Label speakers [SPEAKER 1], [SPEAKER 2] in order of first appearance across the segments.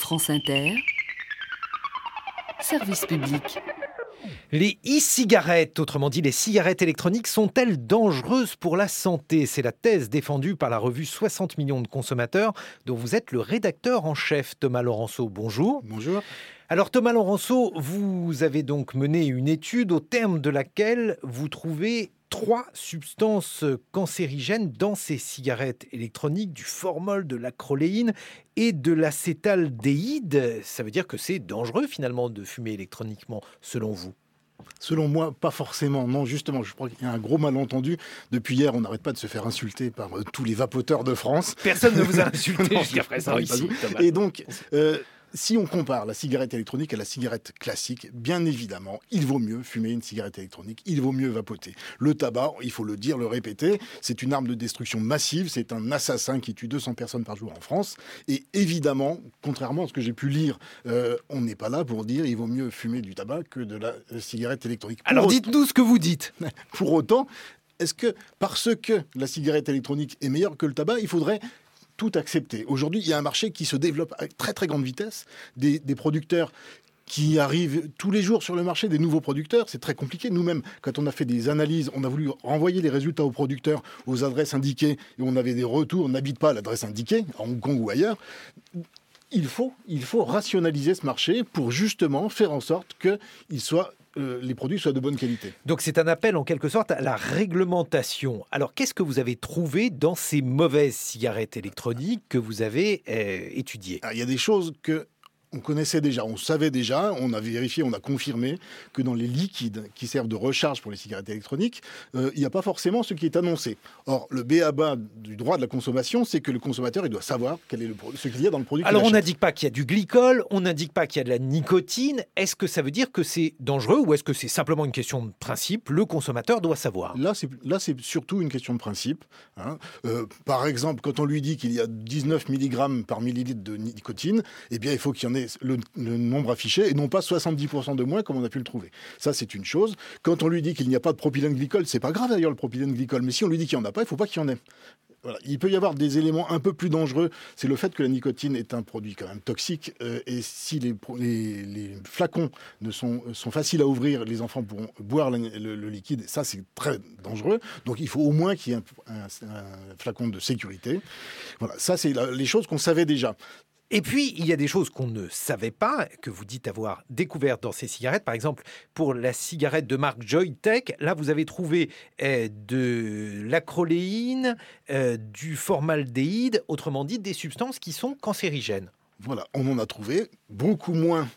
[SPEAKER 1] France Inter, service public.
[SPEAKER 2] Les e-cigarettes, autrement dit les cigarettes électroniques, sont-elles dangereuses pour la santé ? C'est la thèse défendue par la revue 60 millions de consommateurs, dont vous êtes le rédacteur en chef, Thomas Laurenceau. Bonjour.
[SPEAKER 3] Bonjour.
[SPEAKER 2] Alors Thomas Laurenceau, vous avez donc mené une étude au terme de laquelle vous trouvez 3 substances cancérigènes dans ces cigarettes électroniques, du formol, de l'acroléine et de l'acétaldéhyde. Ça veut dire que c'est dangereux finalement de fumer électroniquement, selon vous ?
[SPEAKER 3] Selon moi, pas forcément. Non, justement, je crois qu'il y a un gros malentendu. Depuis hier, on n'arrête pas de se faire insulter par tous les vapoteurs de France.
[SPEAKER 2] Personne ne vous a insulté
[SPEAKER 3] Non,
[SPEAKER 2] jusqu'à présent ici, Thomas.
[SPEAKER 3] Et donc, si on compare la cigarette électronique à la cigarette classique, bien évidemment, il vaut mieux fumer une cigarette électronique, il vaut mieux vapoter. Le tabac, il faut le dire, le répéter, c'est une arme de destruction massive, c'est un assassin qui tue 200 personnes par jour en France. Et évidemment, contrairement à ce que j'ai pu lire, on n'est pas là pour dire il vaut mieux fumer du tabac que de la cigarette électronique.
[SPEAKER 2] Alors dites-nous ce que vous dites.
[SPEAKER 3] Pour autant, est-ce que parce que la cigarette électronique est meilleure que le tabac, il faudrait tout accepter? Aujourd'hui, il y a un marché qui se développe à très très grande vitesse, des producteurs qui arrivent tous les jours sur le marché, des nouveaux producteurs. C'est très compliqué. Nous-mêmes, quand on a fait des analyses, on a voulu renvoyer les résultats aux producteurs, aux adresses indiquées, et on avait des retours, on n'habite pas à l'adresse indiquée, à Hong Kong ou ailleurs. Il faut rationaliser ce marché pour justement faire en sorte que les produits soient de bonne qualité.
[SPEAKER 2] Donc c'est un appel en quelque sorte à la réglementation. Alors qu'est-ce que vous avez trouvé dans ces mauvaises cigarettes électroniques que vous avez étudiées ?
[SPEAKER 3] Il y a des choses qu'on connaissait déjà, on savait déjà, on a vérifié, on a confirmé que dans les liquides qui servent de recharge pour les cigarettes électroniques, il n'y a pas forcément ce qui est annoncé. Or, le b.a.-ba du droit de la consommation, c'est que le consommateur il doit savoir ce qu'il y a dans le produit.
[SPEAKER 2] Alors on n'indique pas qu'il y a du glycol, on n'indique pas qu'il y a de la nicotine. Est-ce que ça veut dire que c'est dangereux ou est-ce que c'est simplement une question de principe ? Le consommateur doit savoir.
[SPEAKER 3] Là, c'est surtout une question de principe. Par exemple, quand on lui dit qu'il y a 19 mg par millilitre de nicotine, eh bien, il faut qu'il y en ait le nombre affiché et non pas 70% de moins comme on a pu le trouver. Ça, c'est une chose. Quand on lui dit qu'il n'y a pas de propylène glycol, c'est pas grave d'ailleurs le propylène glycol, mais si on lui dit qu'il n'y en a pas, il ne faut pas qu'il y en ait. Voilà. Il peut y avoir des éléments un peu plus dangereux. C'est le fait que la nicotine est un produit quand même toxique. Et si les flacons sont faciles à ouvrir, les enfants pourront boire le liquide. Et ça, c'est très dangereux. Donc, il faut au moins qu'il y ait un flacon de sécurité. Voilà. Ça, c'est les choses qu'on savait déjà.
[SPEAKER 2] Et puis, il y a des choses qu'on ne savait pas, que vous dites avoir découvertes dans ces cigarettes. Par exemple, pour la cigarette de marque Joytech, là, vous avez trouvé de l'acroléine, du formaldéhyde, autrement dit, des substances qui sont cancérigènes.
[SPEAKER 3] Voilà, on en a trouvé beaucoup moins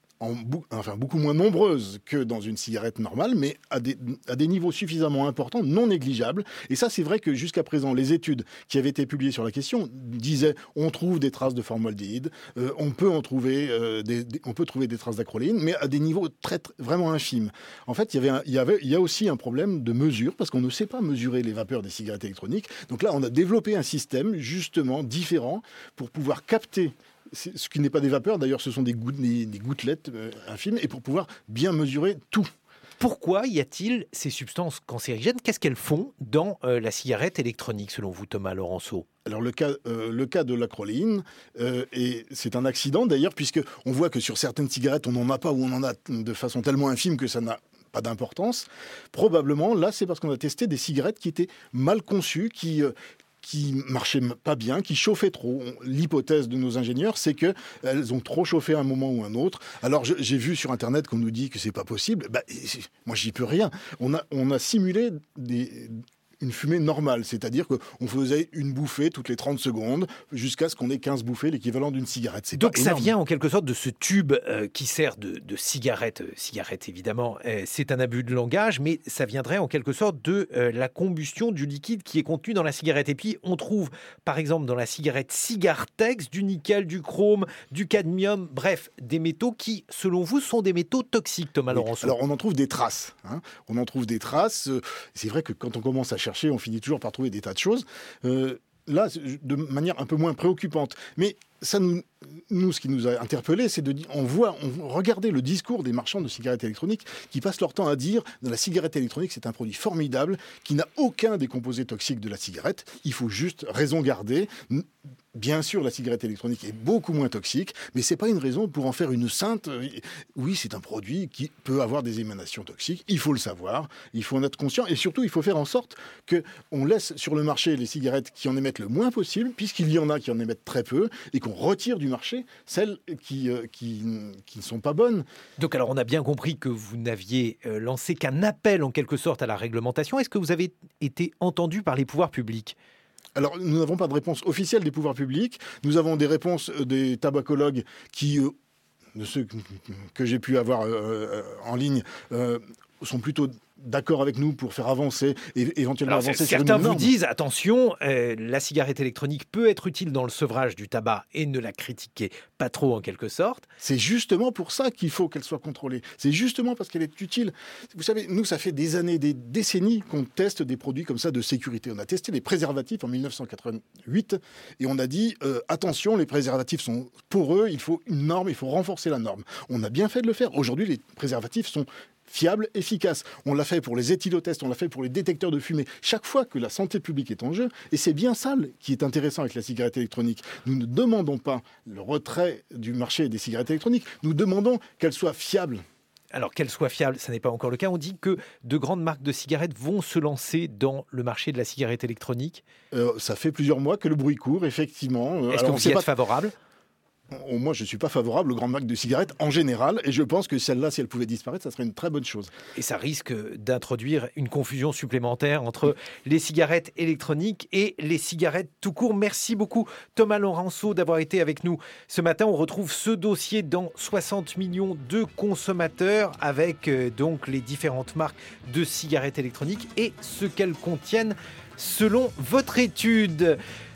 [SPEAKER 3] nombreuses que dans une cigarette normale, mais à des niveaux suffisamment importants, non négligeables. Et ça, c'est vrai que jusqu'à présent, les études qui avaient été publiées sur la question disaient on trouve des traces de formaldéhyde, on peut trouver des traces d'acroléine, mais à des niveaux vraiment infimes. En fait, il y a aussi un problème de mesure, parce qu'on ne sait pas mesurer les vapeurs des cigarettes électroniques. Donc là, on a développé un système justement différent pour pouvoir capter ce qui n'est pas des vapeurs, d'ailleurs ce sont des gouttelettes infimes, et pour pouvoir bien mesurer tout.
[SPEAKER 2] Pourquoi y a-t-il ces substances cancérigènes ? Qu'est-ce qu'elles font dans la cigarette électronique, selon vous, Thomas Laurenceau ?
[SPEAKER 3] Alors le cas de l'acroléine, c'est un accident d'ailleurs, puisqu'on voit que sur certaines cigarettes, on n'en a pas ou on en a de façon tellement infime que ça n'a pas d'importance. Probablement, là, c'est parce qu'on a testé des cigarettes qui étaient mal conçues, qui marchaient pas bien, qui chauffaient trop. L'hypothèse de nos ingénieurs, c'est qu'elles ont trop chauffé à un moment ou un autre. Alors, j'ai vu sur Internet qu'on nous dit que c'est pas possible. Moi, j'y peux rien. On a simulé une fumée normale, c'est-à-dire qu'on faisait une bouffée toutes les 30 secondes jusqu'à ce qu'on ait 15 bouffées, l'équivalent d'une cigarette.
[SPEAKER 2] Donc ça vient en quelque sorte de ce tube qui sert de cigarette. Cigarette, évidemment, c'est un abus de langage, mais ça viendrait en quelque sorte de la combustion du liquide qui est contenu dans la cigarette. Et puis, on trouve, par exemple, dans la cigarette Cigartex, du nickel, du chrome, du cadmium, bref, des métaux qui, selon vous, sont des métaux toxiques, Thomas Laurenceau.
[SPEAKER 3] Alors, on en trouve des traces. On en trouve des traces. C'est vrai que quand on commence à chercher, on finit toujours par trouver des tas de choses. Là, de manière un peu moins préoccupante. Mais ça nous, ce qui nous a interpellés, c'est de dire, on regardait le discours des marchands de cigarettes électroniques qui passent leur temps à dire que la cigarette électronique, c'est un produit formidable qui n'a aucun des composés toxiques de la cigarette. Il faut juste raison garder. Bien sûr, la cigarette électronique est beaucoup moins toxique, mais ce n'est pas une raison pour en faire une sainte. Oui, c'est un produit qui peut avoir des émanations toxiques, il faut le savoir, il faut en être conscient, et surtout, il faut faire en sorte qu'on laisse sur le marché les cigarettes qui en émettent le moins possible, puisqu'il y en a qui en émettent très peu, et qu'on retire du marché celles qui ne sont pas bonnes.
[SPEAKER 2] Donc alors, on a bien compris que vous n'aviez lancé qu'un appel en quelque sorte à la réglementation. Est-ce que vous avez été entendu par les pouvoirs publics ?
[SPEAKER 3] Alors, nous n'avons pas de réponse officielle des pouvoirs publics. Nous avons des réponses des tabacologues qui, de ceux que j'ai pu avoir en ligne, sont plutôt d'accord avec nous pour faire avancer et éventuellement
[SPEAKER 2] Alors,
[SPEAKER 3] avancer sur une
[SPEAKER 2] certains
[SPEAKER 3] norme.
[SPEAKER 2] vous disent, attention, la cigarette électronique peut être utile dans le sevrage du tabac et ne la critiquez pas trop en quelque sorte.
[SPEAKER 3] C'est justement pour ça qu'il faut qu'elle soit contrôlée. C'est justement parce qu'elle est utile. Vous savez, nous, ça fait des années, des décennies qu'on teste des produits comme ça de sécurité. On a testé les préservatifs en 1988 et on a dit, attention, les préservatifs sont poreux, il faut une norme, il faut renforcer la norme. On a bien fait de le faire. Aujourd'hui, les préservatifs sont fiable, efficace. On l'a fait pour les éthylotests, on l'a fait pour les détecteurs de fumée. Chaque fois que la santé publique est en jeu, et c'est bien ça qui est intéressant avec la cigarette électronique, nous ne demandons pas le retrait du marché des cigarettes électroniques, nous demandons qu'elles soient fiables.
[SPEAKER 2] Alors qu'elle soit fiable, ça n'est pas encore le cas. On dit que de grandes marques de cigarettes vont se lancer dans le marché de la cigarette électronique.
[SPEAKER 3] Ça fait plusieurs mois que le bruit court, effectivement.
[SPEAKER 2] Est-ce que vous y êtes favorable ?
[SPEAKER 3] Moi, je ne suis pas favorable aux grandes marques de cigarettes en général, et je pense que celle-là, si elle pouvait disparaître, ça serait une très bonne chose.
[SPEAKER 2] Et ça risque d'introduire une confusion supplémentaire entre les cigarettes électroniques et les cigarettes tout court. Merci beaucoup Thomas Laurenceau d'avoir été avec nous ce matin. On retrouve ce dossier dans 60 millions de consommateurs avec donc les différentes marques de cigarettes électroniques et ce qu'elles contiennent selon votre étude.